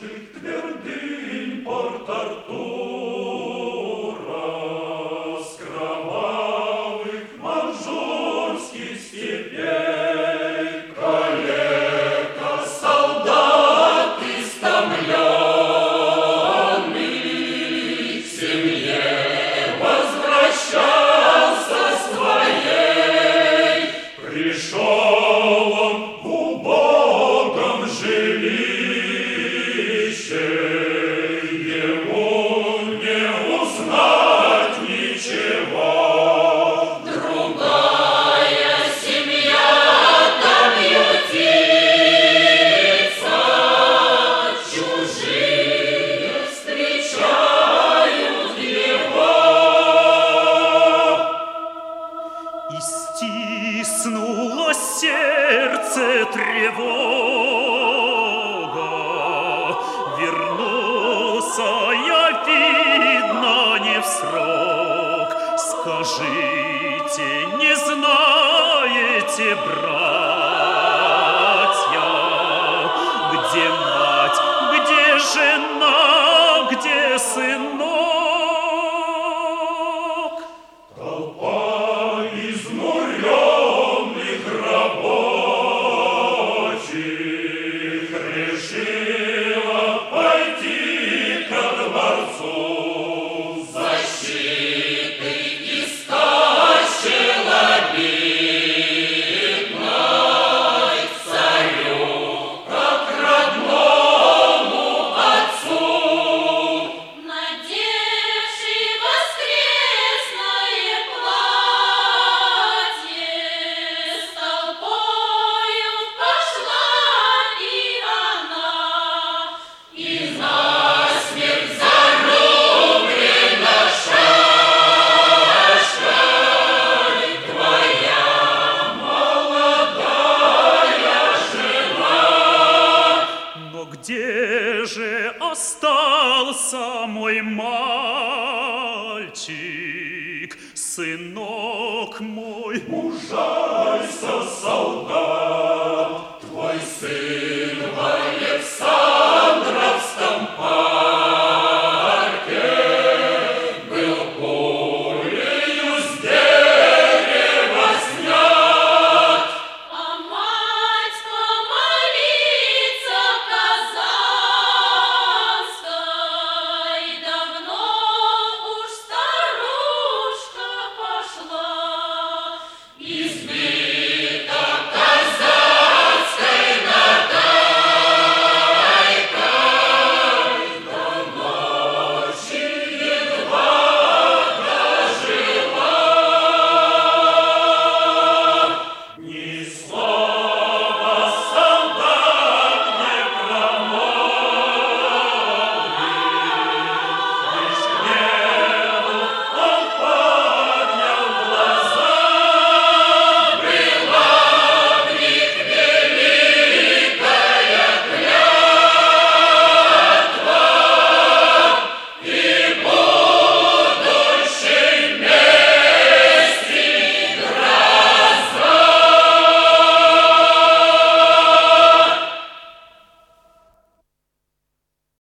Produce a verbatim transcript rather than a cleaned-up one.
наших твердынь Порт-Артура, с кровавых манжурских степей, калека, солдат истомленный, к семье возвращался своей. Пришел он в убогом жилище, ему не узнать ничего. Другая семья там ютится, чужие встречают его. И стиснуло сердце тревога. Вернулся я, видно, не в срок. Скажите, не знаете, братья, где мать, где жена, где сынок? Толпа изнуренных рабочих решила пойти ко дворцу. Защиты искать челобитной царю, как родному отцу. Надевший воскресное платье, с толпою пошла и она, и насмерть зарублена шашкой твоя молодая жена. Но где же остался мой мальчик, сынок мой? Мужайся, солдат!